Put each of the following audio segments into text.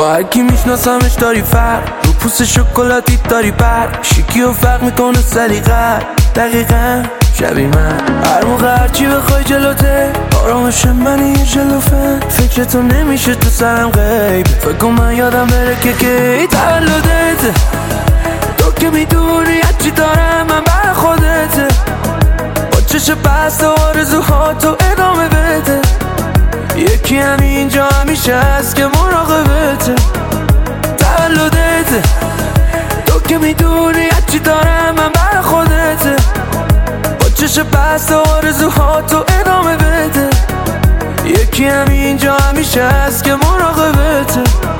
با هرکی میشناسمش داری فرق، رو پوست شکلاتی داری پر، شیکی و فرق میکنه سلیقه دقیقا شبیه من. هر موقع هرچی بخوای جلوته، آرامش منی یه جلوفه، فکرتو نمیشه تو سرم غیب، فکر کن من یادم بره که کی تولدته. تو که میدونی هرچی دارم من بر خودته، با چشم بسته آرزوهاتو ادامه بده. یکی همینجا همیشه هست که مراقبته. تولدته، تو که میدونی هرچی دارم من بر خودته، با چشم بسته آرزوهاتو ادامه بده. یکی همینجا همیشه هست که مراقبته.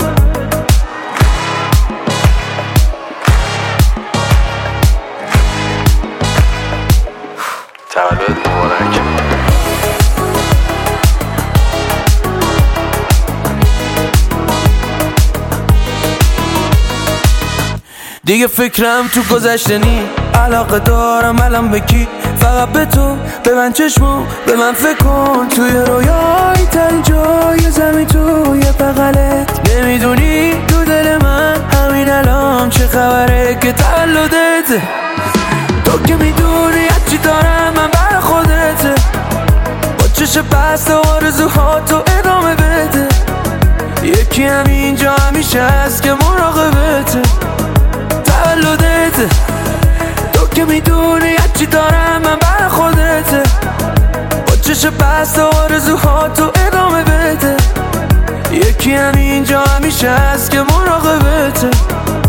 تولد مبارک. دیگه فکرم تو گذشته نی، علاقه دارم الان به کی؟ فقط به تو، به من چشمو، به من فکر کن. توی رویای تن جای زمین توی بغلت، نمیدونی تو دل من همین الان چه خبره که تولدته. تو که میدونی هرچی دارم من بر خودته، با چشم بسته آرزوهاتو ادامه بده. یکی همینجا همیشه هست که مراقبته. تولدته، تو که میدونی هرچی دارم من بر خودته، با چشم بسته آرزوهاتو ادامه بده. یکی همینجا همیشه هست که مراقبته.